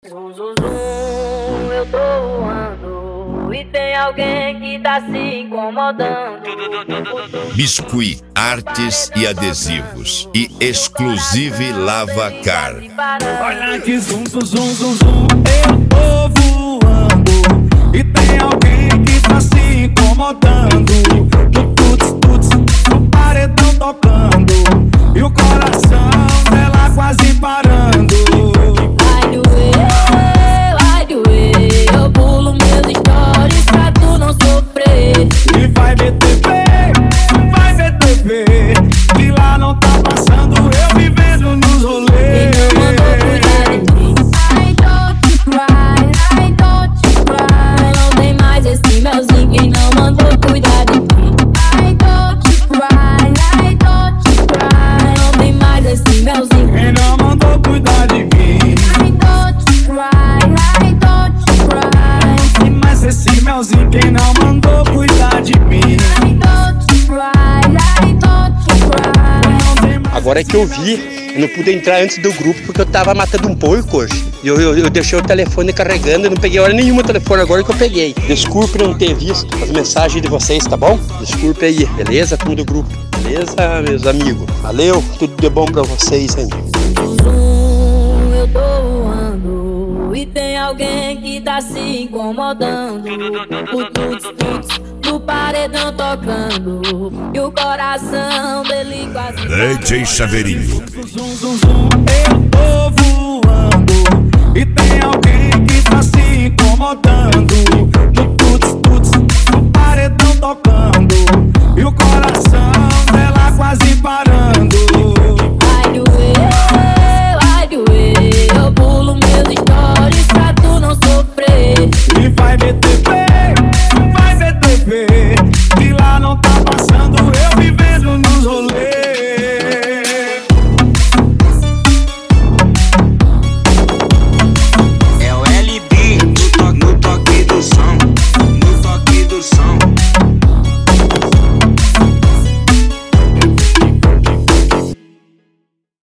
Zum, zum, zum, eu tô voando e tem alguém que tá se incomodando. Biscuit, artes e adesivos e Exclusive Lava Car. Olha que zum, zum, zum, zum, zum, eu tô voando e tem alguém que tá se incomodando. No tuts, tuts, no paredão tocando e o coração dela quase parando. Vai doer, eu pulo meus stories pra tu não sofrer. E vai ver TV, de lá não tá passando, eu vivendo nos rolês. Quem não mandou cuidar de mim? I don't cry, I don't cry. Não tem mais esse melzinho, quem não mandou cuidar de mim? I don't cry, I don't cry. Não tem mais esse melzinho, Quem não mandou cuidar de mim? I don't cry, I don't cry. E mais esse melzinho, quem não mandou cuidar de mim? I don't cry, I don't cry. Agora é que eu vi, eu não pude entrar antes do grupo porque eu tava matando um porco hoje. Eu deixei o telefone carregando, eu não peguei hora nenhuma o telefone, agora que eu peguei. Desculpe não ter visto as mensagens de vocês, tá bom? Desculpe aí, beleza? Turma do grupo, beleza, meus amigos? Valeu, tudo de bom pra vocês aí. Eu tô voando e tem alguém que tá se incomodando. O tuts tuts do paredão tocando e o coração dele quase DJ Chaveirinho. Zum, zum, zum, eu tô voando e tem alguém que tá se incomodando. No tuts, tuts, no paredão tocando e o coração dela quase parando. Vai doer, eu pulo meus stories pra tu não sofrer. E vai ver TV, de lá não tá